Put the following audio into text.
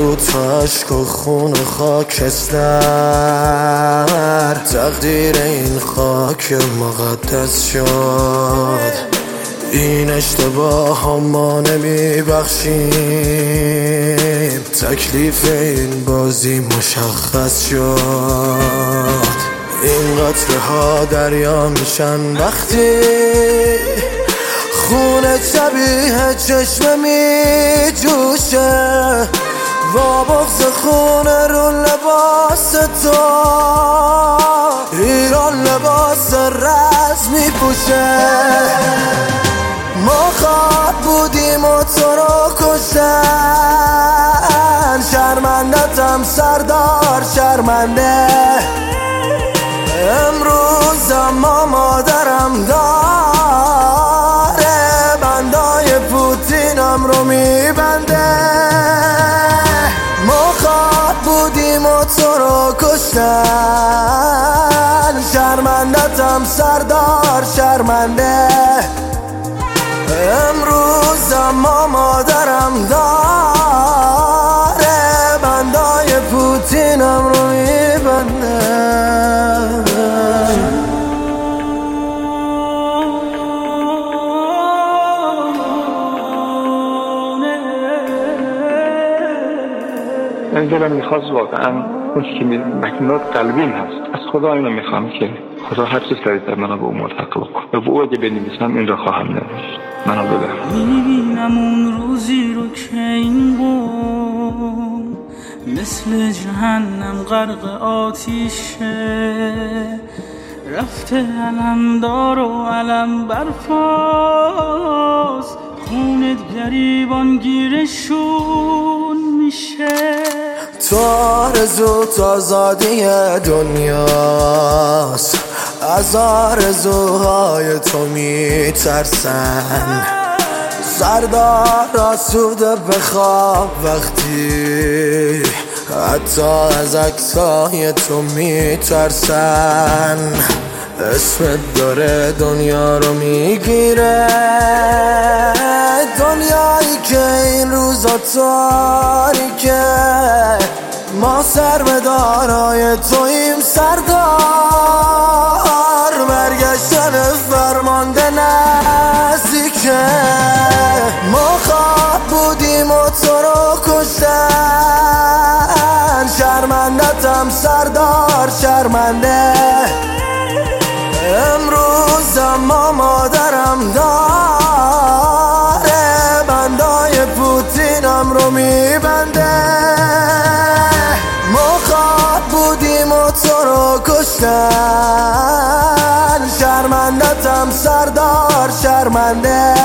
رو تو عشق و خون و خاکستر تقدیر این خاک مقدس شد. این اشتباه ها ما نمیبخشیم، تکلیف این بازی مشخص شد. این قطره ها دریا میشن وقتی خون شبیه چشمه می جوشه، با بغض خون رو لباس تو ایران لباس رز می پوشه. ما خواب بودیم و تو رو کشتن، شرمندتم سردار شرمنده. امروز اما مادرم داره بندای پوتینم رو میبنده. ما خواب بودیم و تو رو کشتن، شرمندتم سردار شرمنده. امروز اما مادرم داره بندای پوتینم رو میبنده. من دلم میخواست واقعا اون که مکنات قلبیم هست از خدا اینو میخوام که خدا هر چه سریعتر منو به اون ملحق بکن و به او اگه بنویسم این را خواهم نوشت. منو بده. میبینم اون روزی رو که این قوم مثل جهنم غرق آتیشه، رفته علمدار و علم برفاست، خونت گریبان گیرشون میشه. تو آرزو تو آزادی دنیاست، از آرزوهای تو میترسن. سردار آسوده بخواب وقتی حتی از عکسای تو میترسن. اسمت داره دنیا رو میگیره، دنیایی که این روزا تاریکه. ما سربدارای تویم سردار، برگشتن فرمانده نزدیکه. ما خواب بودیم و تو رو کشتن، شرمندتم سردار شرمنده. امروز اما مادرم داره بندای پوتینم رو میبنده. ما خواب بودیم و تو رو کشتن، شرمندتم سردار شرمنده.